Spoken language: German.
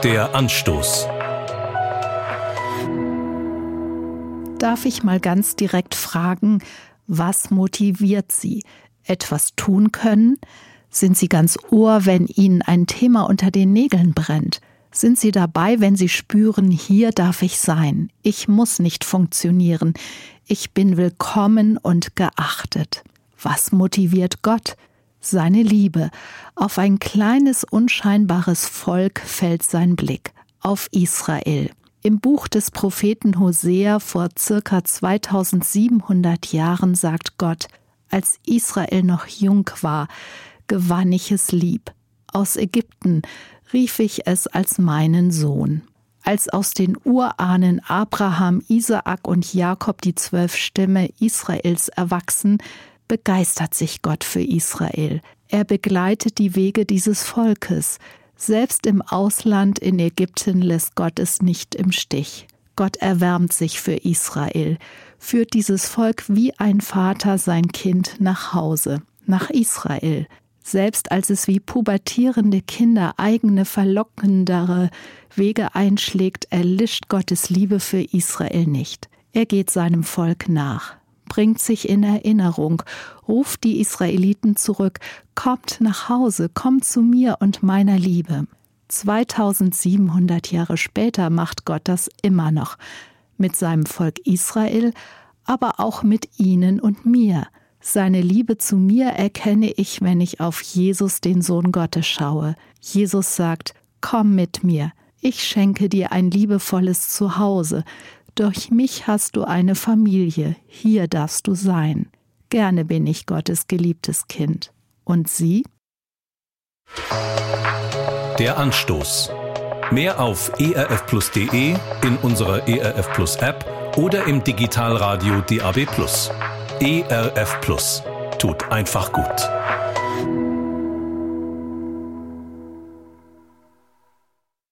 Der Anstoß. Darf ich mal ganz direkt fragen, was motiviert Sie? Etwas tun können? Sind Sie ganz Ohr, wenn Ihnen ein Thema unter den Nägeln brennt? Sind Sie dabei, wenn Sie spüren, hier darf ich sein? Ich muss nicht funktionieren. Ich bin willkommen und geachtet. Was motiviert Gott? Seine Liebe. Auf ein kleines, unscheinbares Volk fällt sein Blick. Auf Israel. Im Buch des Propheten Hosea vor ca. 2700 Jahren sagt Gott: Als Israel noch jung war, gewann ich es lieb. Aus Ägypten rief ich es als meinen Sohn. Als aus den Urahnen Abraham, Isaak und Jakob die 12 Stämme Israels erwachsen, begeistert sich Gott für Israel. Er begleitet die Wege dieses Volkes. Selbst im Ausland in Ägypten lässt Gott es nicht im Stich. Gott erwärmt sich für Israel, führt dieses Volk wie ein Vater sein Kind nach Hause, nach Israel. Selbst als es wie pubertierende Kinder eigene verlockendere Wege einschlägt, erlischt Gottes Liebe für Israel nicht. Er geht seinem Volk nach, bringt sich in Erinnerung, ruft die Israeliten zurück: Kommt nach Hause, kommt zu mir und meiner Liebe. 2700 Jahre später macht Gott das immer noch. Mit seinem Volk Israel, aber auch mit Ihnen und mir. Seine Liebe zu mir erkenne ich, wenn ich auf Jesus, den Sohn Gottes, schaue. Jesus sagt: Komm mit mir, ich schenke dir ein liebevolles Zuhause. Durch mich hast du eine Familie, hier darfst du sein. Gerne bin ich Gottes geliebtes Kind. Und Sie? Der Anstoß. Mehr auf erfplus.de, in unserer ERF Plus App oder im Digitalradio DAB+. ERF Plus. Tut einfach gut.